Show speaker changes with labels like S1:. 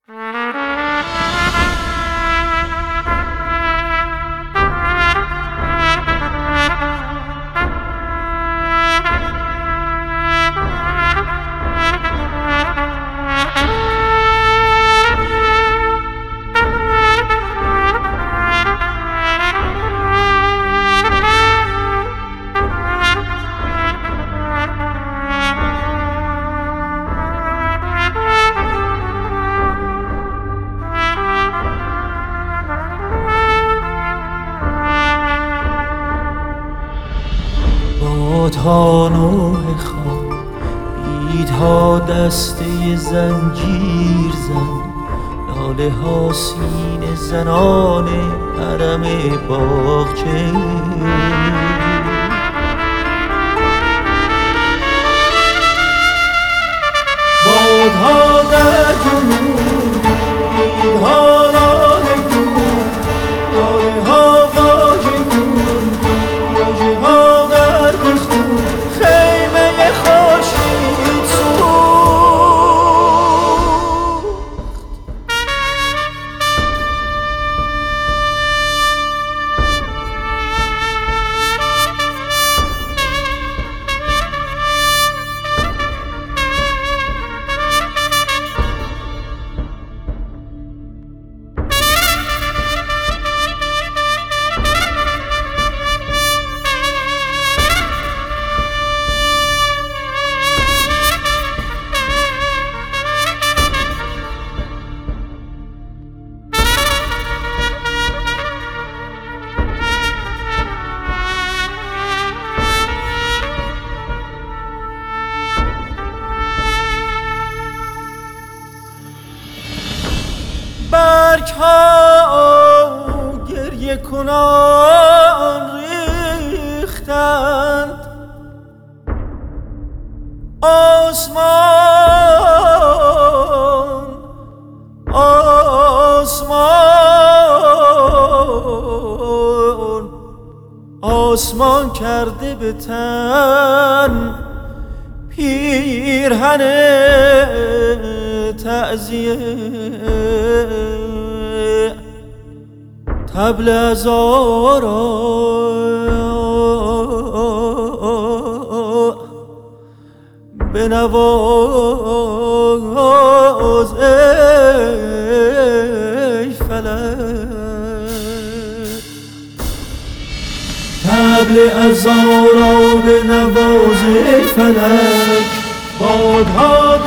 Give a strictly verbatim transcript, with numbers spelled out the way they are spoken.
S1: بادها نوح خواب بیدها دسته زنجیر زن، لاله ها سینه زنان حرم باغچه. بادها در جنون بیدها لاله کن، لاله ها واژه کن، واژه ها در گفتگو خیمه خورشید سوخت. برگ ها گریه کنان ریختند، آسمان آسمان آسمان کرده به تن پیرهن تعزیه. طبل عزارا بنواز ای فلک، طبل عزارا بنواز ای فلک. بادها